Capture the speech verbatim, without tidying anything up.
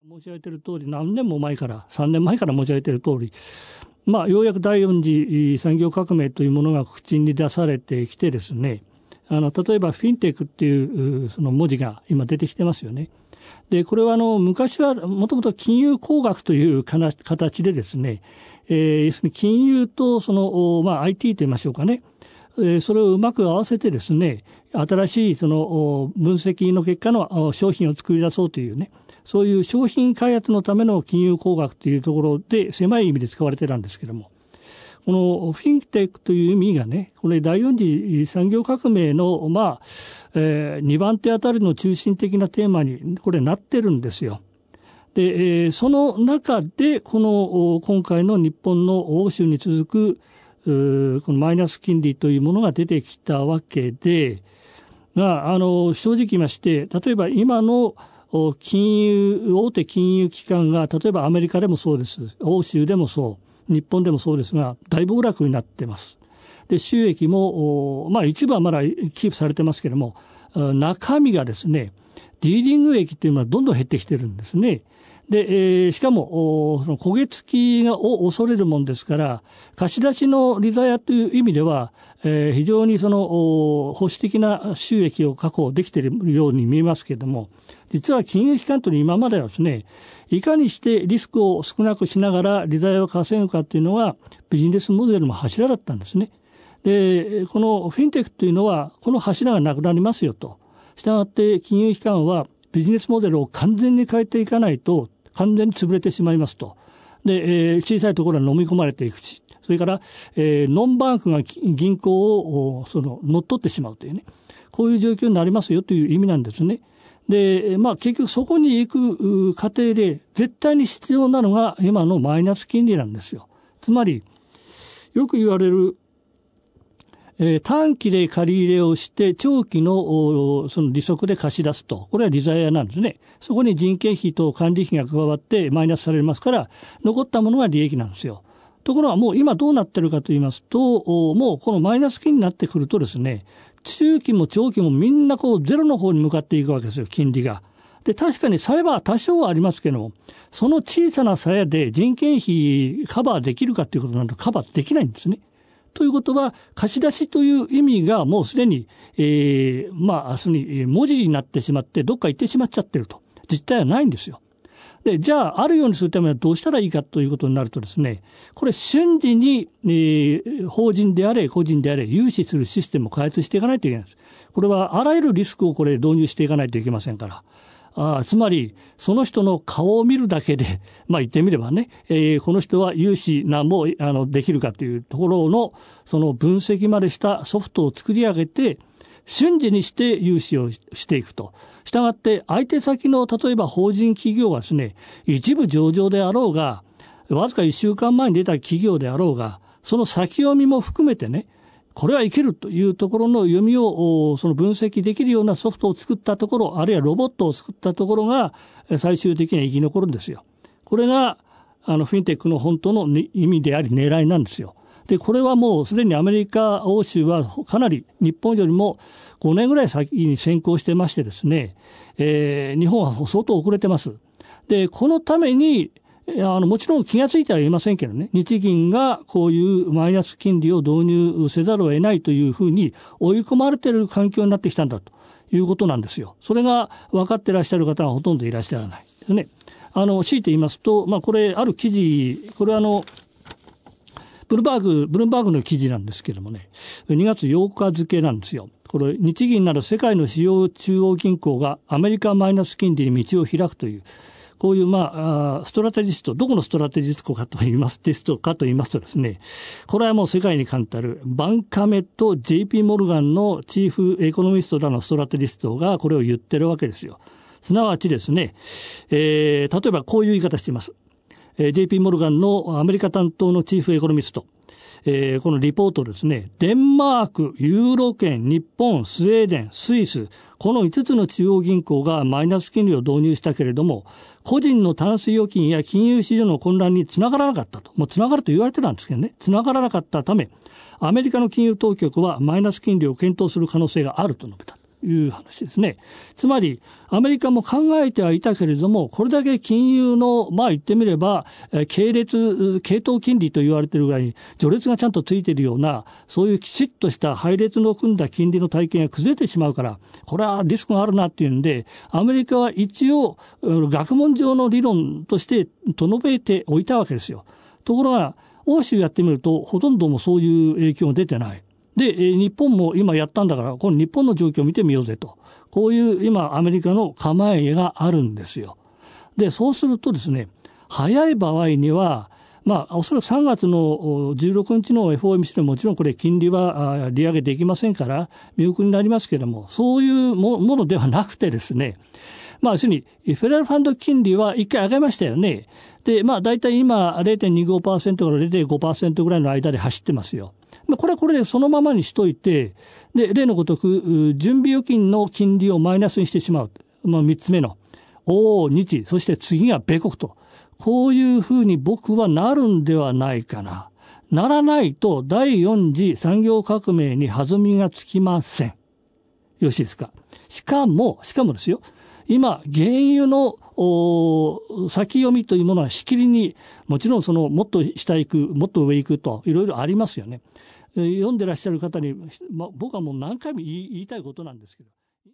申し上げている通り、何年も前からさんねんまえから申し上げている通り、まあ、ようやく第四次産業革命というものが口に出されてきてですね、あの例えばフィンテックっていうその文字が今出てきてますよね。でこれはあの昔はもともと金融工学という形でですね、えー、要するに金融とその、まあ、アイティー と言いましょうかね、えー、それをうまく合わせてですね、新しいその分析の結果の商品を作り出そうというね、そういう商品開発のための金融工学というところで狭い意味で使われてたんですけども、このフィンテックという意味がね、これ第四次産業革命のまあ、えー、にばん手あたりの中心的なテーマにこれなってるんですよ。で、えー、その中でこの今回の日本の欧州に続くこのマイナス金利というものが出てきたわけで、があの正直言いまして、例えば今の金融大手金融機関が例えばアメリカでもそうです、欧州でもそう日本でもそうですが大暴落になっています。で収益も、まあ、一部はまだキープされてますけれども、中身がですねディーリング益というのはどんどん減ってきてるんですね。で、えー、しかもその焦げ付きを恐れるもんですから、貸し出しの利ざやという意味では、えー、非常にその保守的な収益を確保できているように見えますけれども、実は金融機関というのは今まではですね、いかにしてリスクを少なくしながら利ざやを稼ぐかというのがビジネスモデルの柱だったんですね。で、このフィンテックというのはこの柱がなくなりますよと。したがって金融機関はビジネスモデルを完全に変えていかないと完全に潰れてしまいますと。で、えー、小さいところは飲み込まれていくし、それから、えー、ノンバンクが銀行をその乗っ取ってしまうというね、こういう状況になりますよという意味なんですね。で、まあ結局そこに行く過程で絶対に必要なのが今のマイナス金利なんですよ。つまりよく言われる、えー、短期で借り入れをして長期のその利息で貸し出すと、これは利ざやなんですね。そこに人件費と管理費が加わってマイナスされますから、残ったものが利益なんですよ。ところがもう今どうなってるかと言いますと、もうこのマイナス金になってくるとですね、中期も長期もみんなこうゼロの方に向かっていくわけですよ、金利が。で、確かに差は多少はありますけども、その小さな差やで人件費カバーできるかということになるとカバーできないんですね。ということは、貸し出しという意味がもうすでに、えー、まあ、明日に文字になってしまって、どっか行ってしまっちゃってると。実態はないんですよ。で、じゃあ、あるようにするためにはどうしたらいいかということになるとですね、これ瞬時に、えー、法人であれ、個人であれ、融資するシステムを開発していかないといけないんです。これはあらゆるリスクをこれ導入していかないといけませんから。あつまり、その人の顔を見るだけで、まあ言ってみればね、えー、この人は融資なんもあのできるかというところの、その分析までしたソフトを作り上げて、瞬時にして融資をしていくと。したがって、相手先の例えば法人企業がですね、一部上場であろうが、わずかいっしゅうかんまえに出た企業であろうが、その先読みも含めてね、これはいけるというところの読みをその分析できるようなソフトを作ったところ、あるいはロボットを作ったところが最終的には生き残るんですよ。これがあのフィンテックの本当の意味であり狙いなんですよ。で、これはもうすでにアメリカ、欧州はかなり日本よりもごねんぐらい先に先行してましてですね、えー、日本は相当遅れてます。で、このためにあのもちろん気がついてはいませんけどね、日銀がこういうマイナス金利を導入せざるを得ないというふうに追い込まれている環境になってきたんだということなんですよ。それが分かっていらっしゃる方はほとんどいらっしゃらないですね。あの強いて言いますと、まあ、これある記事、これはあのブルーバーグ、ブルーバーグの記事なんですけどもね、にがつようか付なんですよ。これ日銀など世界の主要中央銀行がアメリカマイナス金利に道を開くという、こういう、まあ、ストラテジスト、どこのストラテジストかと言います、テストかと言いますとですね、これはもう世界に冠たるバンカメと ジェイピー モルガンのチーフエコノミストらのストラテジストがこれを言ってるわけですよ。すなわちですね、えー、例えばこういう言い方しています。えー、ジェイピー モルガンのアメリカ担当のチーフエコノミスト。えー、このリポートですね、デンマーク、ユーロ圏、日本、スウェーデン、スイス、このいつつの中央銀行がマイナス金利を導入したけれども、個人のタンス預金や金融市場の混乱につながらなかったと。もうつながると言われてたんですけどね、つながらなかったため、アメリカの金融当局はマイナス金利を検討する可能性があると述べた。 いう話ですね。つまりアメリカも考えてはいたけれども、これだけ金融のまあ言ってみれば系列系統金利と言われているぐらいに序列がちゃんとついているような、そういうきちっとした配列の組んだ金利の体系が崩れてしまうから、これはリスクがあるなっていうんで、アメリカは一応学問上の理論としてと述べておいたわけですよ。ところが欧州やってみるとほとんどもそういう影響が出てない。で、日本も今やったんだから、この日本の状況を見てみようぜと。こういう今アメリカの構えがあるんですよ。で、そうするとですね、早い場合には、まあ、おそらくさんがつのじゅうろくにちの エフオーエムシー でもちろんこれ金利は利上げできませんから見送りになりますけれども、そういうものではなくてですね、まあ、要するにフェデラルファンド金利は一回上げましたよね。で、まあ、だいたい今 ゼロてんにごパーセント から ゼロてんごパーセント ぐらいの間で走ってますよ。これはこれでそのままにしといて、で、例のごとく、準備預金の金利をマイナスにしてしまう。まあ、三つ目の。欧、日、そして次が米国と。こういうふうに僕はなるんではないかな。ならないとだいよん次産業革命に弾みがつきません。よろしいですか。しかも、しかもですよ。今、原油の先読みというものはしきりに、もちろんそのもっと下行く、もっと上行くといろいろありますよね。読んでらっしゃる方に、まあ、僕はもう何回も言い、言いたいことなんですけど。